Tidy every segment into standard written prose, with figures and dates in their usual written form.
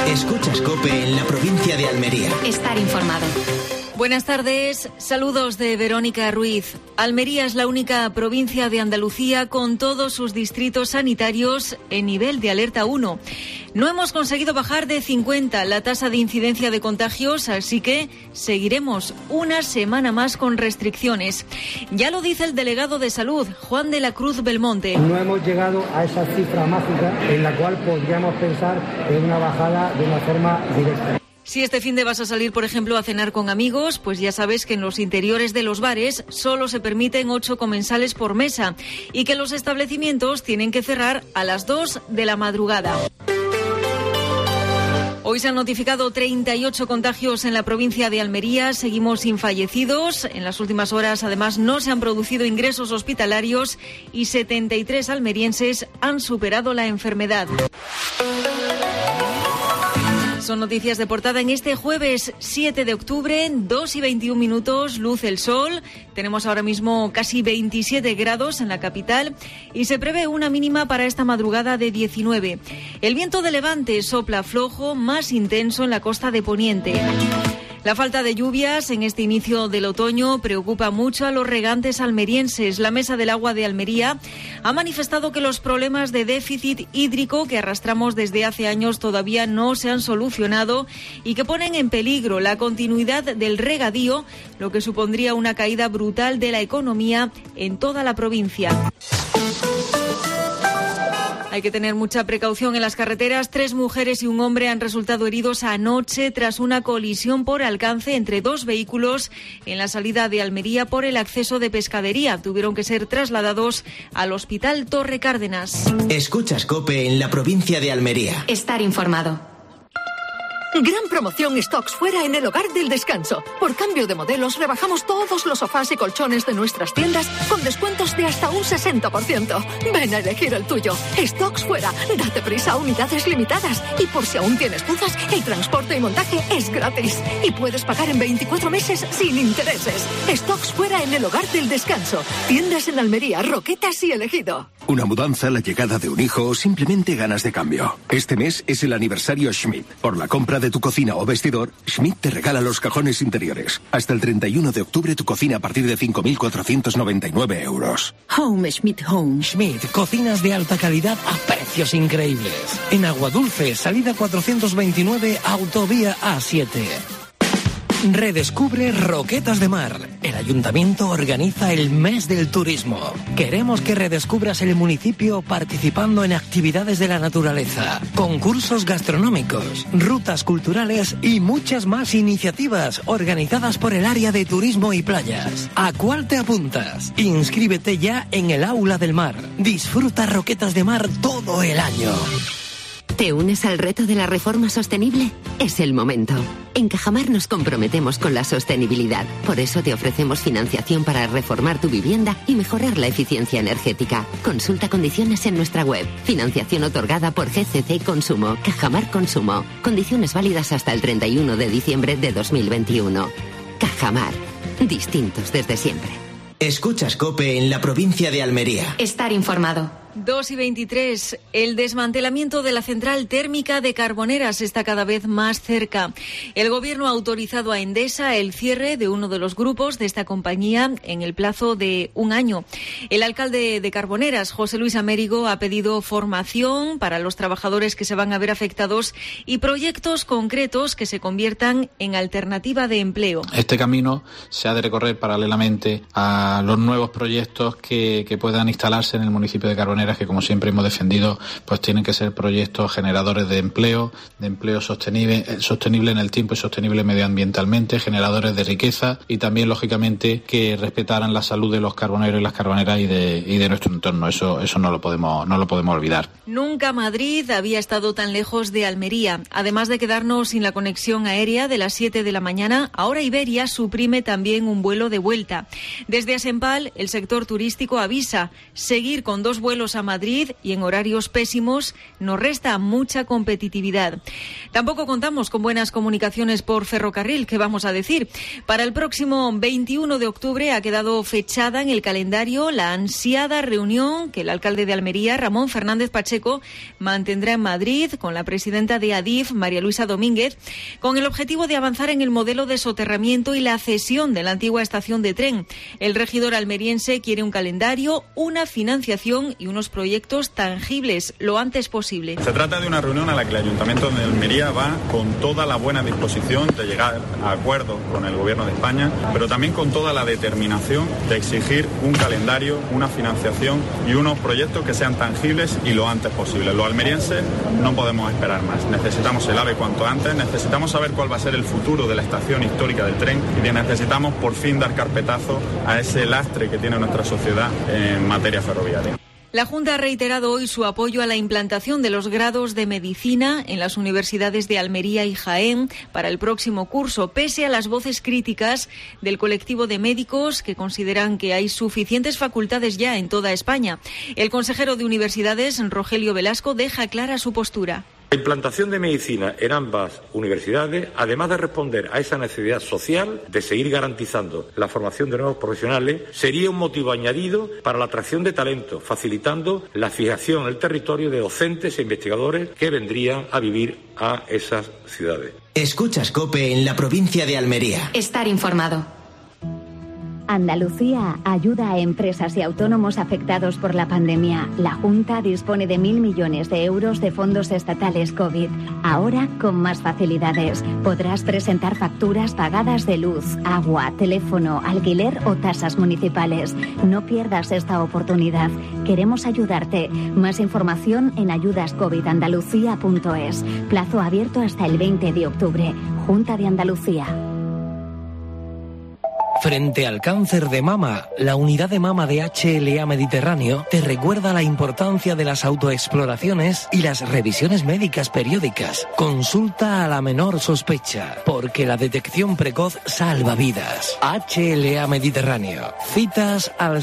Escuchas COPE en la provincia de Almería. Estar informado. Buenas tardes, saludos de Verónica Ruiz. Almería es la única provincia de Andalucía con todos sus distritos sanitarios en nivel de alerta 1. No hemos conseguido bajar de 50 la tasa de incidencia de contagios, así que seguiremos una semana más con restricciones. Ya lo dice el delegado de Salud, Juan de la Cruz Belmonte. No hemos llegado a esa cifra mágica en la cual podríamos pensar en una bajada de una forma directa. Si este finde vas a salir, por ejemplo, a cenar con amigos, pues ya sabes que en los interiores de los bares solo se permiten 8 comensales por mesa y que los establecimientos tienen que cerrar a las 2 de la madrugada. Hoy se han notificado 38 contagios en la provincia de Almería. Seguimos sin fallecidos. En las últimas horas, además, no se han producido ingresos hospitalarios y 73 almerienses han superado la enfermedad. Son noticias de portada en este jueves 7 de octubre, 2:21, luce el sol. Tenemos ahora mismo casi 27 grados en la capital y se prevé una mínima para esta madrugada de 19. El viento de levante sopla flojo, más intenso en la costa de Poniente. La falta de lluvias en este inicio del otoño preocupa mucho a los regantes almerienses. La Mesa del Agua de Almería ha manifestado que los problemas de déficit hídrico que arrastramos desde hace años todavía no se han solucionado y que ponen en peligro la continuidad del regadío, lo que supondría una caída brutal de la economía en toda la provincia. Hay que tener mucha precaución en las carreteras. 3 mujeres y un hombre han resultado heridos anoche tras una colisión por alcance entre 2 vehículos en la salida de Almería por el acceso de Pescadería. Tuvieron que ser trasladados al Hospital Torre Cárdenas. Escuchas COPE en la provincia de Almería. Estar informado. Gran promoción Stocks Fuera en el Hogar del Descanso. Por cambio de modelos rebajamos todos los sofás y colchones de nuestras tiendas con descuentos de hasta un 60%. Ven a elegir el tuyo. Stocks Fuera. Date prisa, unidades limitadas. Y por si aún tienes dudas, el transporte y montaje es gratis. Y puedes pagar en 24 meses sin intereses. Stocks Fuera en el Hogar del Descanso. Tiendas en Almería, Roquetas y Elegido. Una mudanza, la llegada de un hijo o simplemente ganas de cambio. Este mes es el aniversario Schmidt. Por la compra de tu cocina o vestidor, Schmidt te regala los cajones interiores. Hasta el 31 de octubre tu cocina a partir de 5.499 euros. Home Schmidt Home. Schmidt, cocinas de alta calidad a precios increíbles. En Aguadulce, salida 429, autovía A7. Redescubre Roquetas de Mar. El Ayuntamiento organiza el Mes del Turismo. Queremos que redescubras el municipio participando en actividades de la naturaleza, concursos gastronómicos, rutas culturales y muchas más iniciativas organizadas por el área de turismo y playas. ¿A cuál te apuntas? Inscríbete ya en el Aula del Mar. Disfruta Roquetas de Mar todo el año. ¿Te unes al reto de la reforma sostenible? Es el momento. En Cajamar nos comprometemos con la sostenibilidad. Por eso te ofrecemos financiación para reformar tu vivienda y mejorar la eficiencia energética. Consulta condiciones en nuestra web. Financiación otorgada por GCC Consumo. Cajamar Consumo. Condiciones válidas hasta el 31 de diciembre de 2021. Cajamar. Distintos desde siempre. Escuchas COPE en la provincia de Almería. Estar informado. 2:23. El desmantelamiento de la central térmica de Carboneras está cada vez más cerca. El Gobierno ha autorizado a Endesa el cierre de uno de los grupos de esta compañía en el plazo de un año. El alcalde de Carboneras, José Luis Amérigo, ha pedido formación para los trabajadores que se van a ver afectados y proyectos concretos que se conviertan en alternativa de empleo. Este camino se ha de recorrer paralelamente a los nuevos proyectos que puedan instalarse en el municipio de Carboneras, que como siempre hemos defendido, pues tienen que ser proyectos generadores de empleo sostenible en el tiempo y sostenible medioambientalmente, generadores de riqueza y también, lógicamente, que respetaran la salud de los carboneros y las carboneras y de nuestro entorno. Eso no lo podemos olvidar. Nunca Madrid había estado tan lejos de Almería. Además de quedarnos sin la conexión aérea de las 7 de la mañana, ahora Iberia suprime también un vuelo de vuelta. Desde Asempal, el sector turístico avisa seguir con 2 vuelos traslados a Madrid y en horarios pésimos nos resta mucha competitividad. Tampoco contamos con buenas comunicaciones por ferrocarril, ¿qué vamos a decir? Para el próximo 21 de octubre ha quedado fechada en el calendario la ansiada reunión que el alcalde de Almería, Ramón Fernández Pacheco, mantendrá en Madrid con la presidenta de Adif, María Luisa Domínguez, con el objetivo de avanzar en el modelo de soterramiento y la cesión de la antigua estación de tren. El regidor almeriense quiere un calendario, una financiación y unos proyectos tangibles lo antes posible. Se trata de una reunión a la que el Ayuntamiento de Almería va con toda la buena disposición de llegar a acuerdos con el Gobierno de España, pero también con toda la determinación de exigir un calendario, una financiación y unos proyectos que sean tangibles y lo antes posible. Los almerienses no podemos esperar más. Necesitamos el AVE cuanto antes, necesitamos saber cuál va a ser el futuro de la estación histórica del tren y necesitamos por fin dar carpetazo a ese lastre que tiene nuestra sociedad en materia ferroviaria. La Junta ha reiterado hoy su apoyo a la implantación de los grados de medicina en las universidades de Almería y Jaén para el próximo curso, pese a las voces críticas del colectivo de médicos que consideran que hay suficientes facultades ya en toda España. El consejero de Universidades, Rogelio Velasco, deja clara su postura. La implantación de medicina en ambas universidades, además de responder a esa necesidad social de seguir garantizando la formación de nuevos profesionales, sería un motivo añadido para la atracción de talento, facilitando la fijación en el territorio de docentes e investigadores que vendrían a vivir a esas ciudades. Escuchas COPE en la provincia de Almería. Estar informado. Andalucía ayuda a empresas y autónomos afectados por la pandemia. La Junta dispone de 1.000 millones de euros de fondos estatales COVID. Ahora con más facilidades. Podrás presentar facturas pagadas de luz, agua, teléfono, alquiler o tasas municipales. No pierdas esta oportunidad. Queremos ayudarte. Más información en ayudascovidandalucía.es. Plazo abierto hasta el 20 de octubre. Junta de Andalucía. Frente al cáncer de mama, la unidad de mama de HLA Mediterráneo te recuerda la importancia de las autoexploraciones y las revisiones médicas periódicas. Consulta a la menor sospecha, porque la detección precoz salva vidas. HLA Mediterráneo. Citas al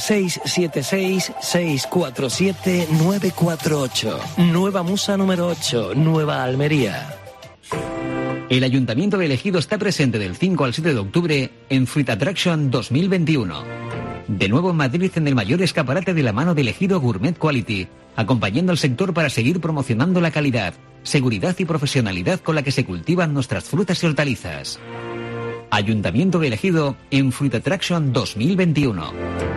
676-647-948. Nueva Musa número 8, Nueva Almería. El Ayuntamiento de Ejido está presente del 5 al 7 de octubre en Fruit Attraction 2021. De nuevo en Madrid en el mayor escaparate de la mano de Ejido Gourmet Quality, acompañando al sector para seguir promocionando la calidad, seguridad y profesionalidad con la que se cultivan nuestras frutas y hortalizas. Ayuntamiento de Ejido en Fruit Attraction 2021.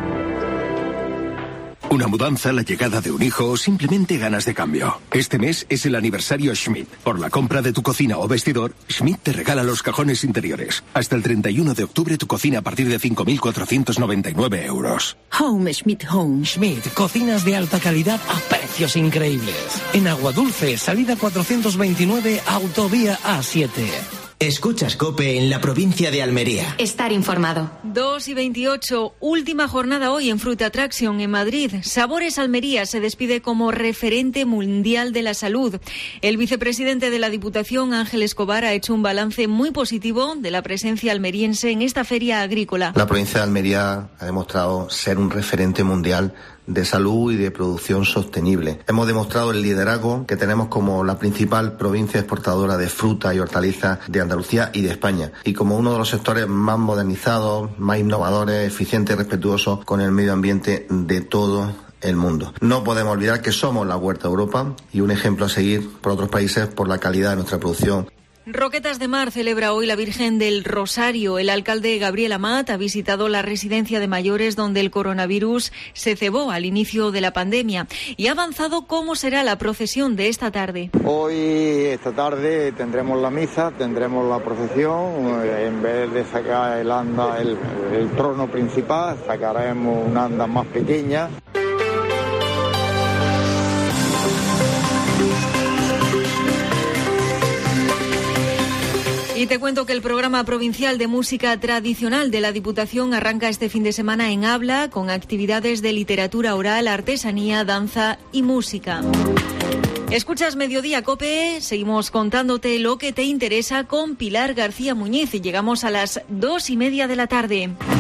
Una mudanza, la llegada de un hijo o simplemente ganas de cambio. Este mes es el aniversario Schmidt. Por la compra de tu cocina o vestidor, Schmidt te regala los cajones interiores. Hasta el 31 de octubre tu cocina a partir de 5.499 euros. Home Schmidt Home. Schmidt, cocinas de alta calidad a precios increíbles. En Aguadulce, salida 429, autovía A7. Escuchas COPE en la provincia de Almería. Estar informado. 2:28, última jornada hoy en Fruit Attraction en Madrid. Sabores Almería se despide como referente mundial de la salud. El vicepresidente de la Diputación, Ángel Escobar, ha hecho un balance muy positivo de la presencia almeriense en esta feria agrícola. La provincia de Almería ha demostrado ser un referente mundial de salud y de producción sostenible. Hemos demostrado el liderazgo que tenemos como la principal provincia exportadora de fruta y hortalizas de Andalucía y de España, y como uno de los sectores más modernizados, más innovadores, eficientes y respetuosos con el medio ambiente de todo el mundo. No podemos olvidar que somos la Huerta de Europa y un ejemplo a seguir por otros países por la calidad de nuestra producción. Roquetas de Mar celebra hoy la Virgen del Rosario. El alcalde Gabriel Amat ha visitado la residencia de mayores donde el coronavirus se cebó al inicio de la pandemia y ha avanzado cómo será la procesión de esta tarde. Hoy, esta tarde, tendremos la misa, tendremos la procesión. En vez de sacar el trono principal, sacaremos una anda más pequeña. Y te cuento que el programa provincial de música tradicional de la Diputación arranca este fin de semana en Habla con actividades de literatura oral, artesanía, danza y música. Escuchas Mediodía COPE, seguimos contándote lo que te interesa con Pilar García Muñiz y llegamos a las 2:30 de la tarde.